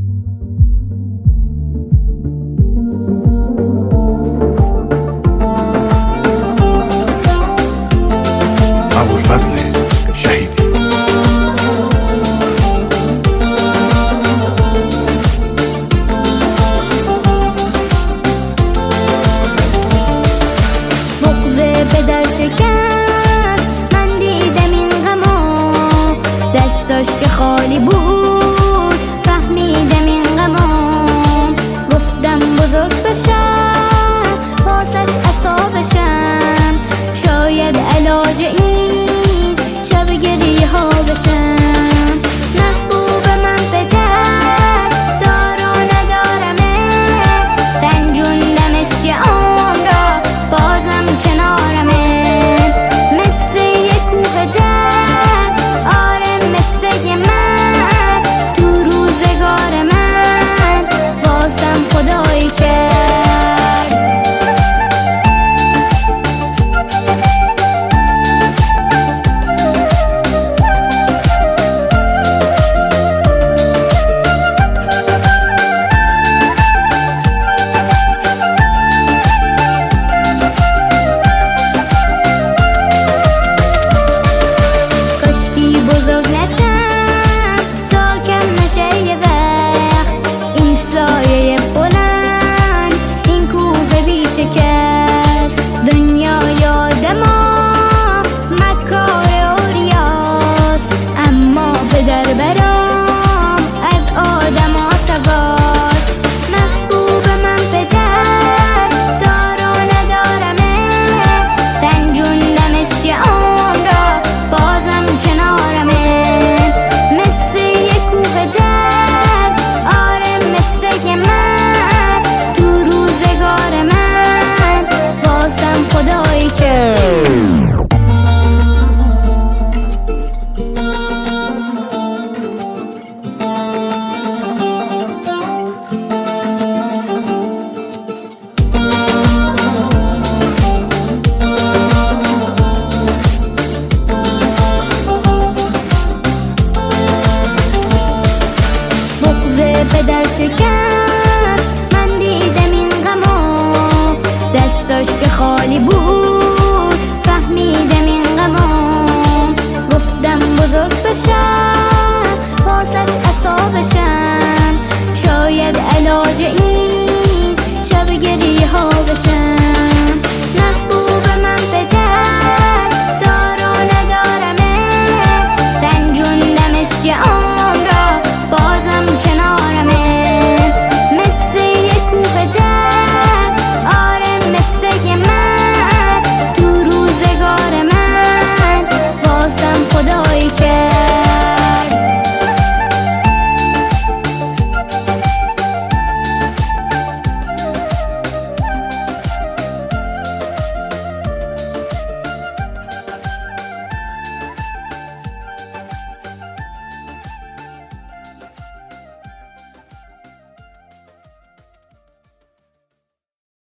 ابوالفضل شهیدی. بغض پدر شکست من دیدم این غمو، دستاش که خالی بود فهمیدم این غمو. گفتم بزرگ بشم واسش عصا بشم، شاید علاج این شب گریه ها بشم. محبوب من پدر دار و ندارمه، رنجوندمش یه عمر را بازم کنارمه. مثل یه کوه در آره مثل یه من، تو روزگار من واسم خدایی کرد. دنیا یاد ما مکار اوریاست، اما پدر برام از آدم آسواست. محبوب من پدر دار و ندارمه، رنجوندمش یه عمر را بازم کنارمه. مثل یه کوه در آره مثل یه من، تو روزگار من واسم خدایی کرد. پدر شکست من دیدم این غمو، دستاش که خالی بود فهمیدم این غمو. گفتم بزرگ بشم واسش عصا بشم، شاید علاج این شب گریه ها بشم.